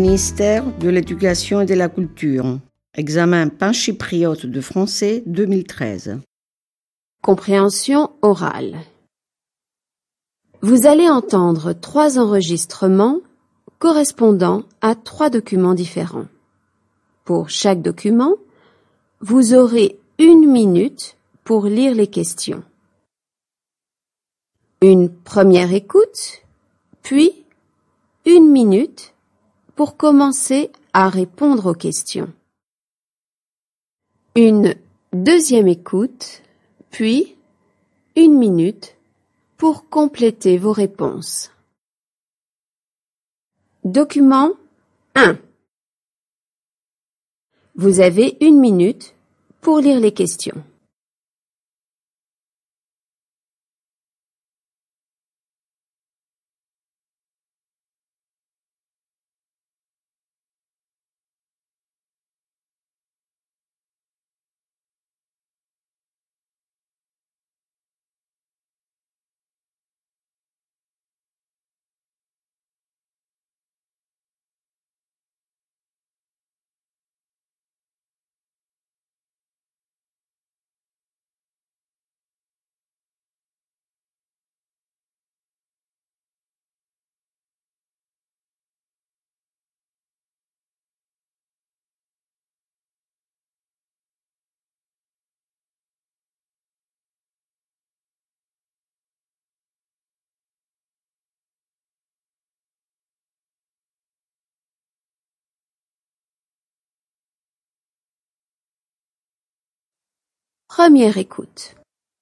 ministère de l'Éducation et de la Culture. Examen panchypriote de français 2013. Compréhension orale. Vous allez entendre 3 enregistrements correspondant à 3 documents différents. Pour chaque document, vous aurez 1 minute pour lire les questions. Une première écoute, puis 1 minute pour commencer à répondre aux questions. Une deuxième écoute, puis 1 minute pour compléter vos réponses. Document 1. Vous avez 1 minute pour lire les questions. Première écoute.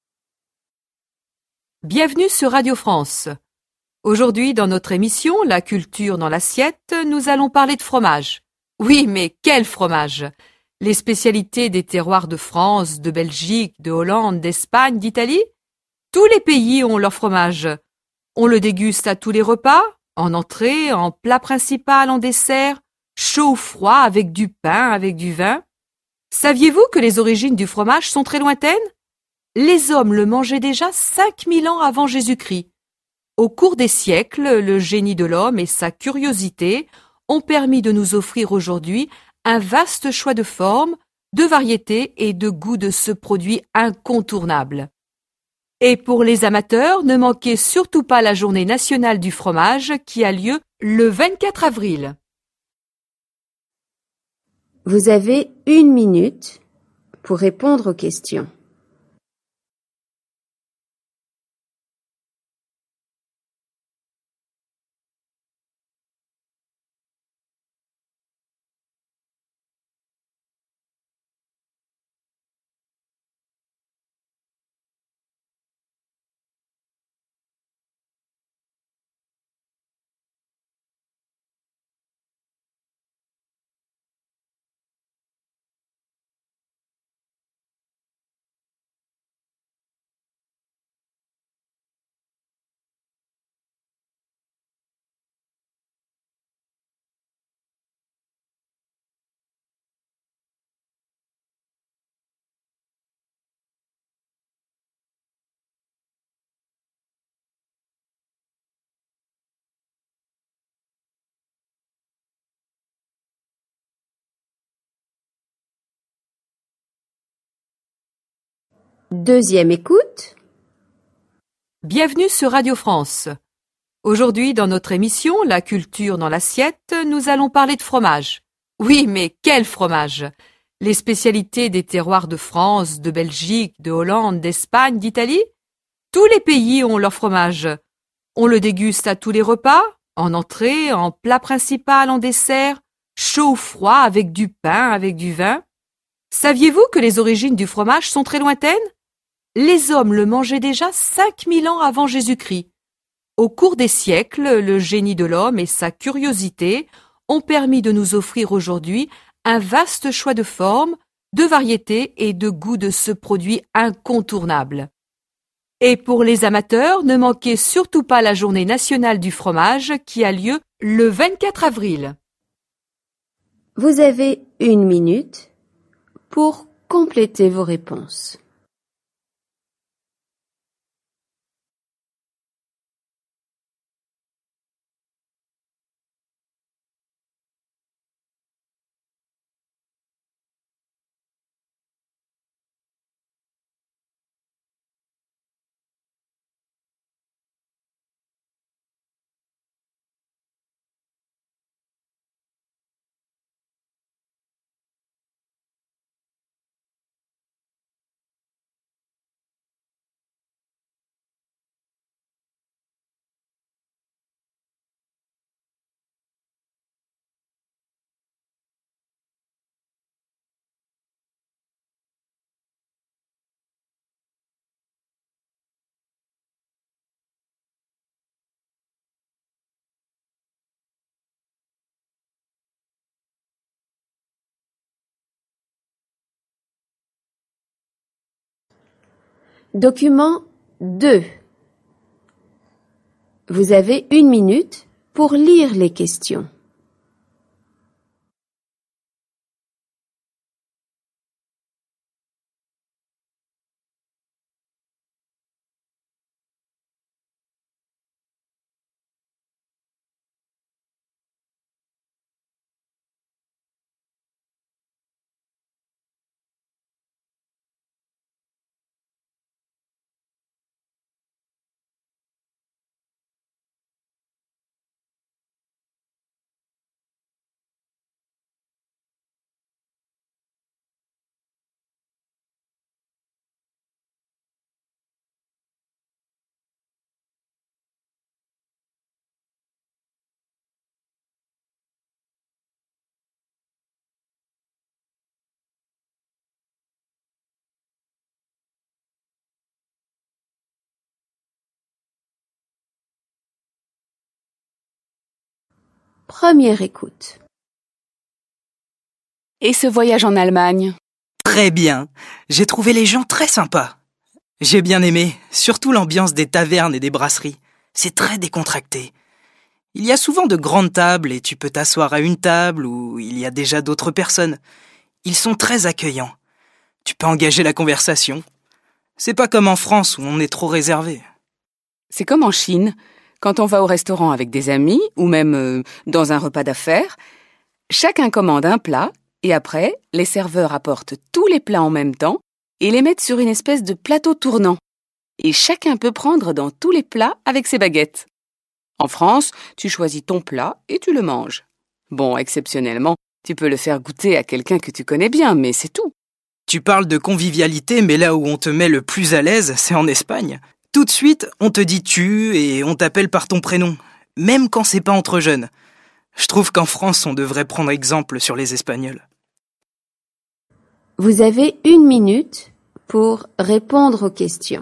Bienvenue sur Radio France. Aujourd'hui, dans notre émission La culture dans l'assiette, nous allons parler de fromage. Oui, mais quel fromage! Les spécialités des terroirs de France, de Belgique, de Hollande, d'Espagne, d'Italie? Tous les pays ont leur fromage. On le déguste à tous les repas, en entrée, en plat principal, en dessert, chaud ou froid, avec du pain, avec du vin. Saviez-vous que les origines du fromage sont très lointaines? Les hommes le mangeaient déjà 5000 ans avant Jésus-Christ. Au cours des siècles, le génie de l'homme et sa curiosité ont permis de nous offrir aujourd'hui un vaste choix de formes, de variétés et de goûts de ce produit incontournable. Et pour les amateurs, ne manquez surtout pas la journée nationale du fromage qui a lieu le 24 avril. Vous avez 1 minute pour répondre aux questions. Deuxième écoute. Bienvenue sur Radio France. Aujourd'hui, dans notre émission La culture dans l'assiette, nous allons parler de fromage. Oui, mais quel fromage! Les spécialités des terroirs de France, de Belgique, de Hollande, d'Espagne, d'Italie? Tous les pays ont leur fromage. On le déguste à tous les repas, en entrée, en plat principal, en dessert, chaud ou froid, avec du pain, avec du vin. Saviez-vous que les origines du fromage sont très lointaines? Les hommes le mangeaient déjà 5000 ans avant Jésus-Christ. Au cours des siècles, le génie de l'homme et sa curiosité ont permis de nous offrir aujourd'hui un vaste choix de formes, de variétés et de goûts de ce produit incontournable. Et pour les amateurs, ne manquez surtout pas la journée nationale du fromage qui a lieu le 24 avril. Vous avez 1 minute pour compléter vos réponses. Document 2. Vous avez 1 minute pour lire les questions. Première écoute. Et ce voyage en Allemagne? Très bien. J'ai trouvé les gens très sympas. J'ai bien aimé, surtout l'ambiance des tavernes et des brasseries. C'est très décontracté. Il y a souvent de grandes tables et tu peux t'asseoir à une table où il y a déjà d'autres personnes. Ils sont très accueillants. Tu peux engager la conversation. C'est pas comme en France où on est trop réservé. C'est comme en Chine, quand on va au restaurant avec des amis ou même dans un repas d'affaires. Chacun commande un plat et après, les serveurs apportent tous les plats en même temps et les mettent sur une espèce de plateau tournant. Et chacun peut prendre dans tous les plats avec ses baguettes. En France, tu choisis ton plat et tu le manges. Bon, exceptionnellement, tu peux le faire goûter à quelqu'un que tu connais bien, mais c'est tout. Tu parles de convivialité, mais là où on te met le plus à l'aise, c'est en Espagne. Tout de suite, on te dit tu et on t'appelle par ton prénom, même quand c'est pas entre jeunes. Je trouve qu'en France, on devrait prendre exemple sur les Espagnols. Vous avez 1 minute pour répondre aux questions.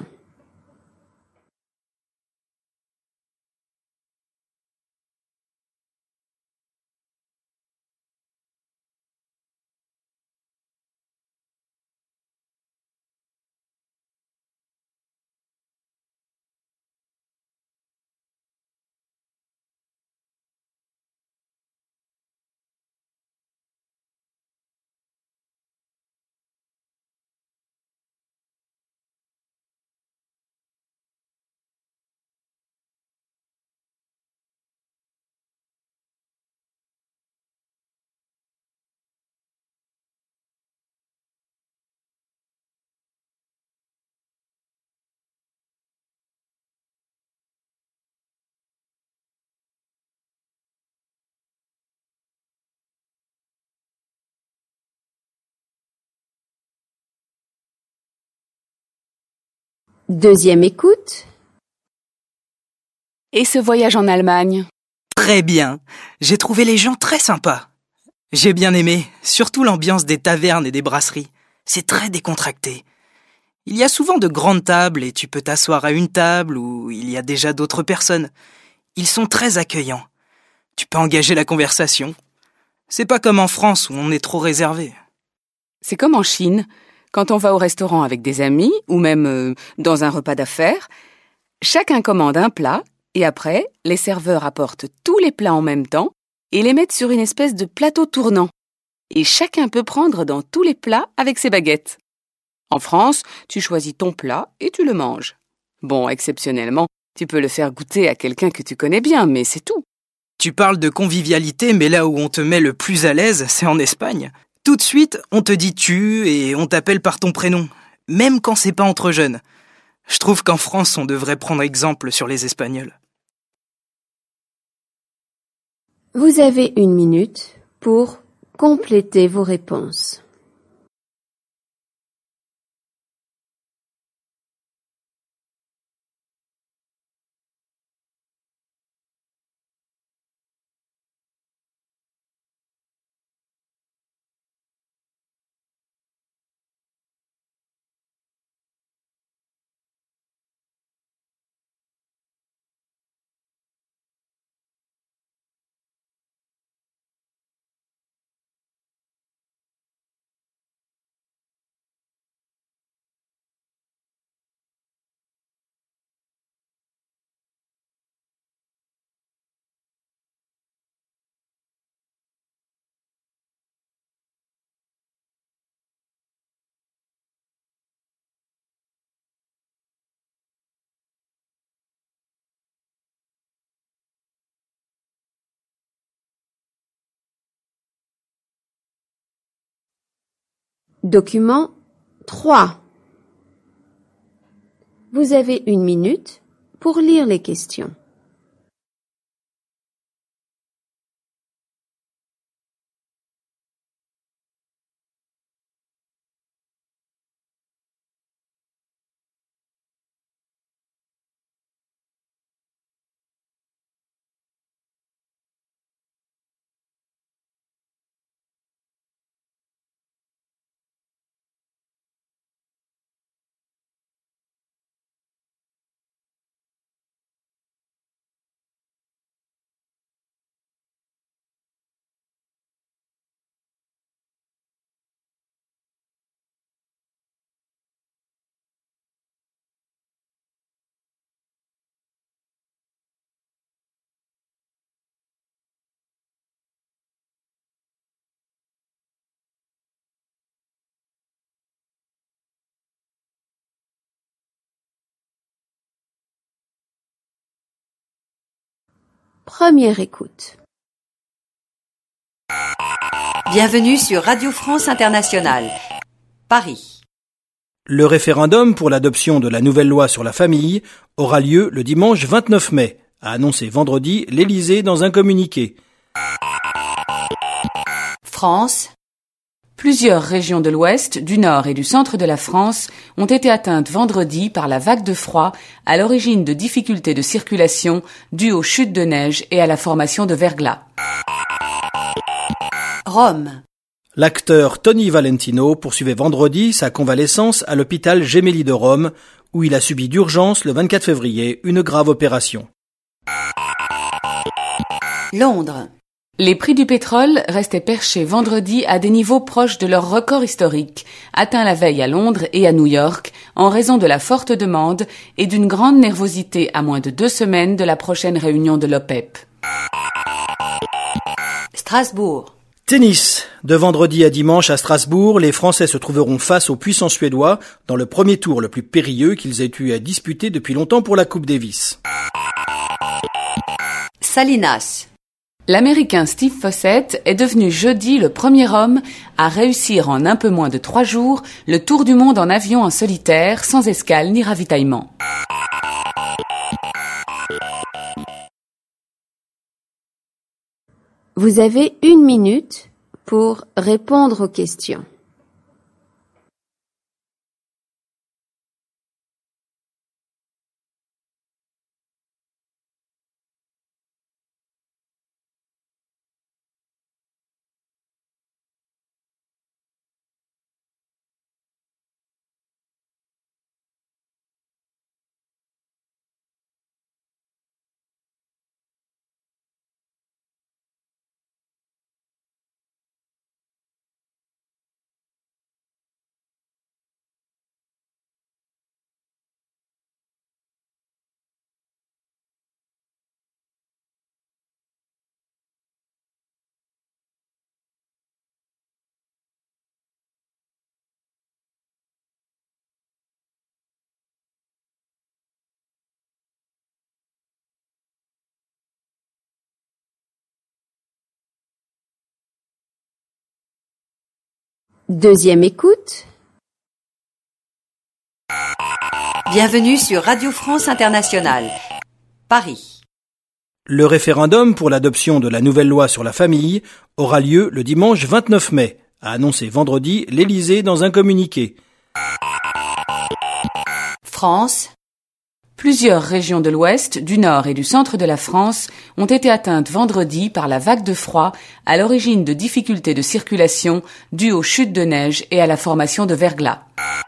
Deuxième écoute. Et ce voyage en Allemagne? Très bien. J'ai trouvé les gens très sympas. J'ai bien aimé, surtout l'ambiance des tavernes et des brasseries. C'est très décontracté. Il y a souvent de grandes tables et tu peux t'asseoir à une table où il y a déjà d'autres personnes. Ils sont très accueillants. Tu peux engager la conversation. C'est pas comme en France où on est trop réservé. C'est comme en Chine, quand on va au restaurant avec des amis ou même dans un repas d'affaires. Chacun commande un plat et après, les serveurs apportent tous les plats en même temps et les mettent sur une espèce de plateau tournant. Et chacun peut prendre dans tous les plats avec ses baguettes. En France, tu choisis ton plat et tu le manges. Bon, exceptionnellement, tu peux le faire goûter à quelqu'un que tu connais bien, mais c'est tout. Tu parles de convivialité, mais là où on te met le plus à l'aise, c'est en Espagne. Tout de suite, on te dit tu et on t'appelle par ton prénom, même quand c'est pas entre jeunes. Je trouve qu'en France, on devrait prendre exemple sur les Espagnols. Vous avez 1 minute pour compléter vos réponses. Document 3. Vous avez 1 minute pour lire les questions. Première écoute. Bienvenue sur Radio France Internationale, Paris. Le référendum pour l'adoption de la nouvelle loi sur la famille aura lieu le dimanche 29 mai, a annoncé vendredi l'Élysée dans un communiqué. France. Plusieurs régions de l'Ouest, du Nord et du Centre de la France ont été atteintes vendredi par la vague de froid à l'origine de difficultés de circulation dues aux chutes de neige et à la formation de verglas. Rome. L'acteur Tony Valentino poursuivait vendredi sa convalescence à l'hôpital Gemelli de Rome, où il a subi d'urgence le 24 février une grave opération. Londres. Les prix du pétrole restaient perchés vendredi à des niveaux proches de leur record historique, atteint la veille à Londres et à New York, en raison de la forte demande et d'une grande nervosité à moins de 2 semaines de la prochaine réunion de l'OPEP. Strasbourg. Tennis. De vendredi à dimanche à Strasbourg, les Français se trouveront face aux puissants Suédois dans le premier tour le plus périlleux qu'ils aient eu à disputer depuis longtemps pour la Coupe Davis. Salinas. L'Américain Steve Fossett est devenu jeudi le premier homme à réussir en un peu moins de 3 jours le tour du monde en avion en solitaire, sans escale ni ravitaillement. Vous avez 1 minute pour répondre aux questions. Deuxième écoute. Bienvenue sur Radio France Internationale, Paris. Le référendum pour l'adoption de la nouvelle loi sur la famille aura lieu le dimanche 29 mai, a annoncé vendredi l'Élysée dans un communiqué. France. Plusieurs régions de l'Ouest, du Nord et du Centre de la France ont été atteintes vendredi par la vague de froid à l'origine de difficultés de circulation dues aux chutes de neige et à la formation de verglas.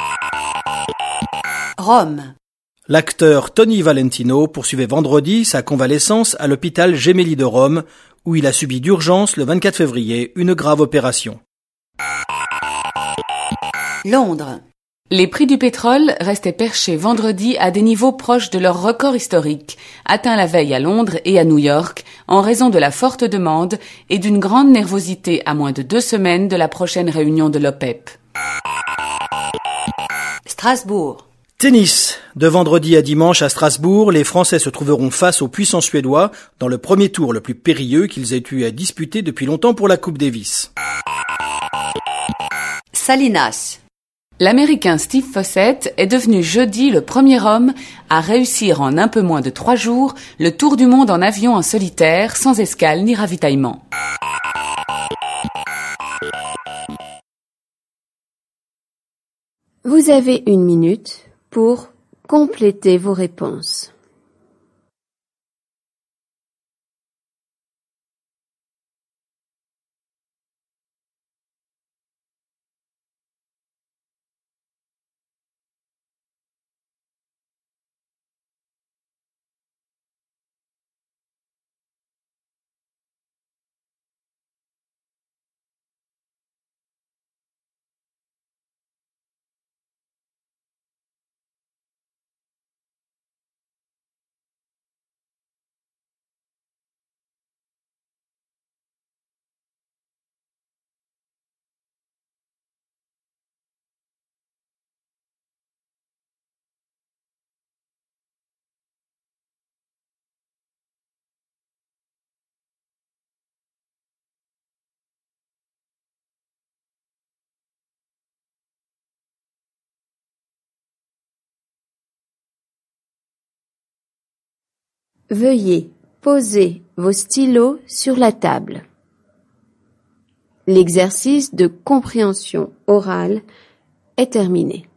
Rome. L'acteur Tony Valentino poursuivait vendredi sa convalescence à l'hôpital Gemelli de Rome, où il a subi d'urgence le 24 février une grave opération. Londres. Les prix du pétrole restaient perchés vendredi à des niveaux proches de leur record historique, atteint la veille à Londres et à New York, en raison de la forte demande et d'une grande nervosité à moins de 2 semaines de la prochaine réunion de l'OPEP. Strasbourg. Tennis. De vendredi à dimanche à Strasbourg, les Français se trouveront face aux puissants Suédois dans le premier tour le plus périlleux qu'ils aient eu à disputer depuis longtemps pour la Coupe Davis. Salinas. L'Américain Steve Fossett est devenu jeudi le premier homme à réussir en un peu moins de 3 jours le tour du monde en avion en solitaire, sans escale ni ravitaillement. Vous avez 1 minute pour compléter vos réponses. Veuillez poser vos stylos sur la table. L'exercice de compréhension orale est terminé.